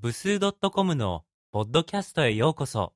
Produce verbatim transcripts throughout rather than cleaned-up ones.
部数 .com のポッドキャストへようこそ。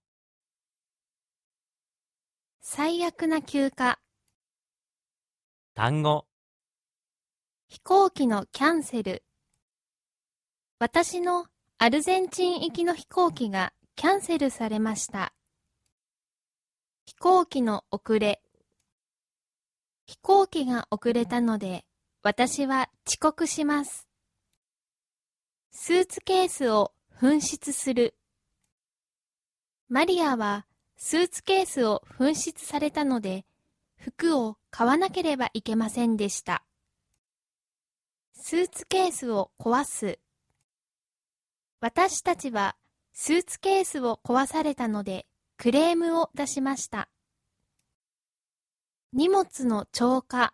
最悪な休暇。 単語。 飛行機のキャンセル。私のアルゼンチン行きの飛行機がキャンセルされました。飛行機の遅れ。飛行機が遅れたので私は遅刻します。スーツケースを紛失する。マリアはスーツケースを紛失されたので服を買わなければいけませんでした。スーツケースを壊す。私たちはスーツケースを壊されたのでクレームを出しました。荷物の超過。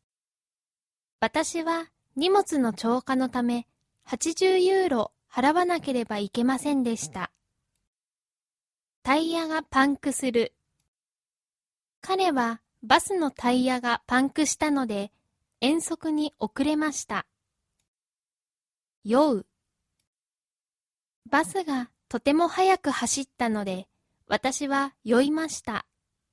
私は荷物の超過のためはちじゅうユーロ払わなければいけませんでした。タイヤがパンクする。彼はバスのタイヤがパンクしたので遠足に遅れました。酔う。バスがとても速く走ったので私は酔いました。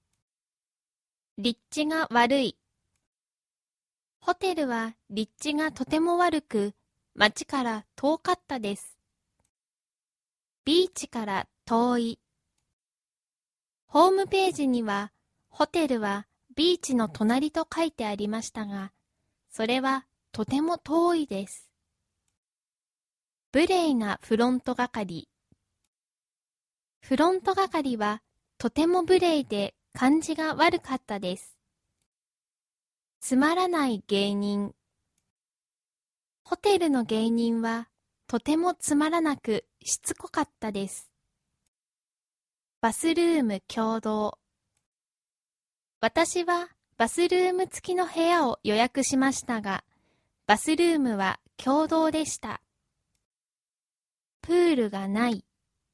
立地が悪い。ホテルは立地がとても悪く街から遠かったです。ビーチから遠い。ホームページにはホテルはビーチの隣と書いてありましたが、それはとても遠いです。無礼なフロント係。フロント係はとても無礼で感じが悪かったです。つまらない芸人。ホテルの芸人はとてもつまらなくしつこかったです。バスルーム共同。私はバスルーム付きの部屋を予約しましたが、バスルームは共同でした。プールがない。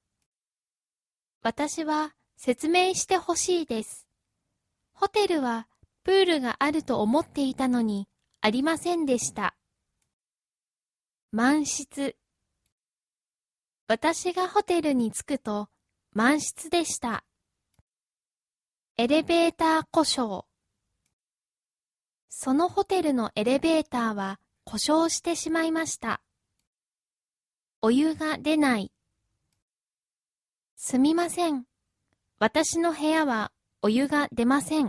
私は説明してほしいです。ホテルはプールがあると思っていたのにありませんでした。満室。私がホテルに着くと満室でした。エレベーター故障。そのホテルのエレベーターは故障してしまいました。お湯が出ない。すみません。私の部屋はお湯が出ません。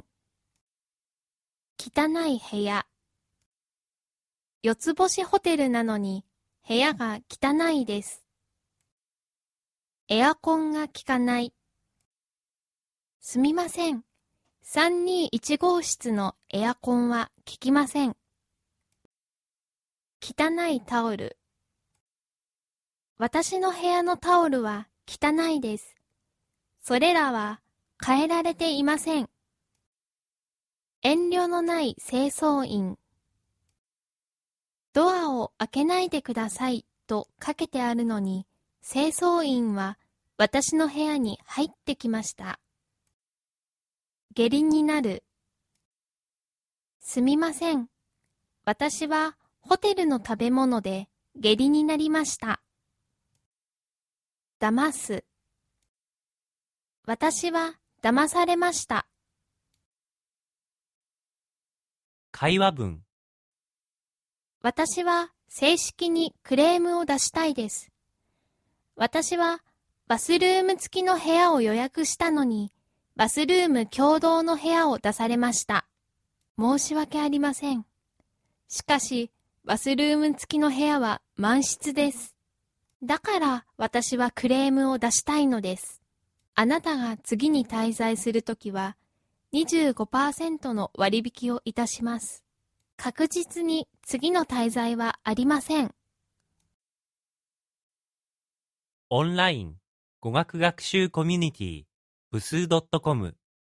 汚い部屋。四つ星ホテルなのに部屋が汚いです。エアコンが効かない。すみません。さんにいち号室のエアコンは効きません。汚いタオル。私の部屋のタオルは汚いです。それらは変えられていません。遠慮のない清掃員。ドアを開けないでくださいと書けてあるのに、清掃員は私の部屋に入ってきました。下痢になる。すみません。私はホテルの食べ物で下痢になりました。騙す。私は騙されました。 会話文。 私は正式にクレームを出したいです。私はバスルーム付きの部屋を予約したのに、バスルーム共同の部屋を出されました。申し訳ありません。しかし、バスルーム付きの部屋は満室です。だから私はクレームを出したいのです。あなたが次に滞在するときは にじゅうごパーセント の割引をいたします。確実に次の滞在はありません。 オンライン語学学習コミュニティ部数 .com